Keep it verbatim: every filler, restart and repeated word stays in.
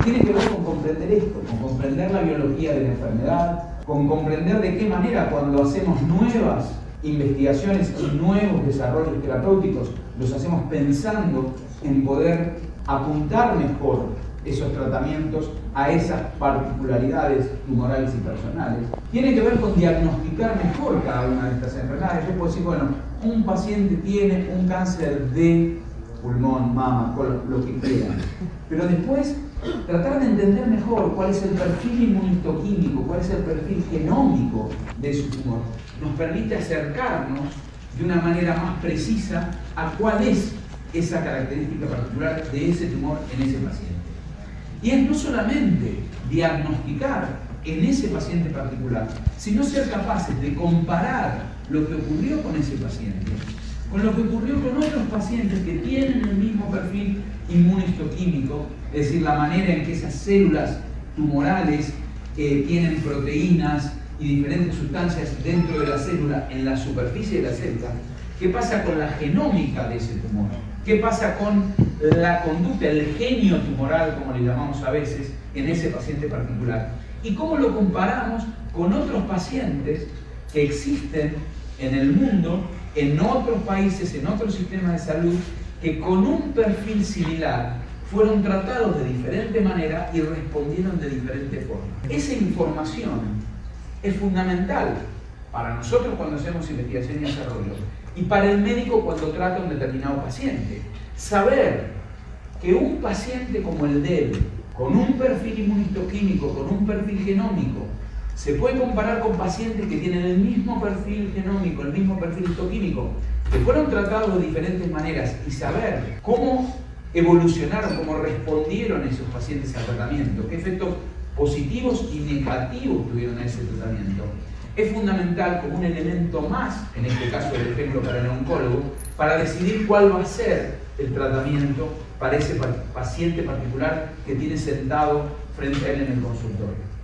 tiene que ver con comprender esto, con comprender la biología de la enfermedad, con comprender de qué manera cuando hacemos nuevas investigaciones y nuevos desarrollos terapéuticos, los hacemos pensando en poder apuntar mejor esos tratamientos a esas particularidades tumorales y personales. Tiene que ver con diagnosticar mejor cada una de estas enfermedades. Yo puedo decir, bueno, un paciente tiene un cáncer de pulmón, mama, colon, lo que quieran. Pero después, tratar de entender mejor cuál es el perfil inmunistoquímico, cuál es el perfil genómico de su tumor, nos permite acercarnos de una manera más precisa a cuál es esa característica particular de ese tumor en ese paciente. Y es no solamente diagnosticar en ese paciente particular, sino ser capaces de comparar lo que ocurrió con ese paciente con lo que ocurrió con otros pacientes que tienen el mismo perfil inmunistoquímico, es decir, la manera en que esas células tumorales que tienen proteínas y diferentes sustancias dentro de la célula, en la superficie de la célula. ¿Qué pasa con la genómica de ese tumor? ¿Qué pasa con la conducta, el genio tumoral, como le llamamos a veces, en ese paciente particular? ¿Y cómo lo comparamos con otros pacientes que existen en el mundo, en otros países, en otros sistemas de salud, que con un perfil similar fueron tratados de diferente manera y respondieron de diferente forma? Esa información es fundamental para nosotros cuando hacemos investigación y desarrollo y para el médico cuando trata a un determinado paciente. Saber que un paciente como el de él, con un perfil inmunistoquímico, con un perfil genómico, se puede comparar con pacientes que tienen el mismo perfil genómico, el mismo perfil histoquímico, que fueron tratados de diferentes maneras, y saber cómo evolucionaron, cómo respondieron esos pacientes al tratamiento, qué efectos positivos y negativos tuvieron a ese tratamiento, es fundamental como un elemento más, en este caso del ejemplo para el oncólogo, para decidir cuál va a ser el tratamiento para ese paciente particular que tiene sentado frente a él en el consultorio.